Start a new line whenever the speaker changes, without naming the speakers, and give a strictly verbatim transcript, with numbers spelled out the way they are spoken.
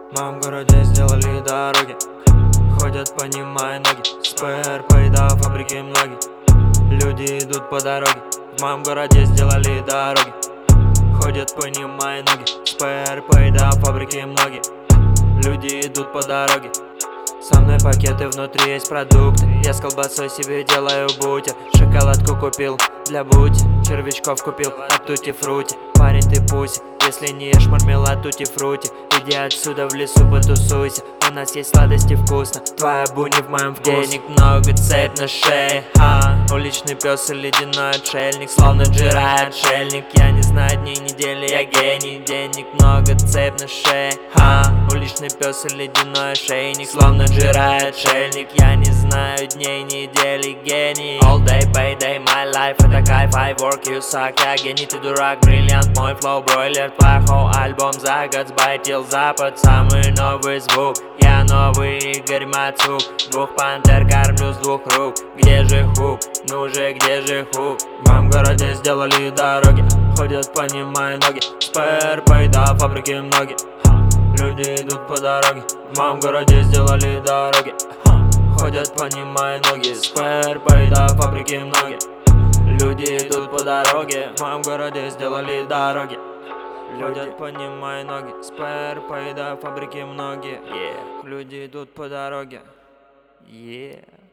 В моем городе сделали дороги, ходят по ним мои ноги. С ПРП до фабрики многие люди идут по дороге. В моем городе сделали дороги, ходят по ним мои ноги. С ПРП до фабрики многие люди идут по дороге. Со мной пакеты, внутри есть продукты. Я с колбасой себе делаю бутер. Шоколадку купил для бути, червячков купил от тути-фрути. Парень, ты пусть, если не ешь мармелад тути-фрути, иди отсюда в лесу потусуйся. У нас есть сладости вкусно, твоя буни в моем вкусе. Денег много, цепь на шее, ха. Уличный пес и ледяной отшельник, словно Джира отшельник. Я не знаю дней недели, я гений. Денег много, цепь на шее, ха. Уличный пес и ледяной ошейник, словно Джира отшельник. Я не знаю дней недели, гений. All day, payday, my life, это кайф. I work, you suck, я гений, ты дурак, бриллиант. Мой флоу, бройлер, плохой альбом за год сбайтил запад. Самый новый звук, я новый Игорь Мацук. Двух пантер кормлю с двух рук. Где же хук? Ну же, где же хук? В моем городе сделали дороги, ходят по ним мои ноги. С ПРП до фабрики многие люди идут по дороге. В моем городе сделали дороги, ходят по ним мои ноги. С ПРП до фабрики многие люди идут по дороге. В моем городе сделали дороги, ходят по ним мои ноги. С ПРП до фабрики многие yeah. Люди идут по дороге, yeah.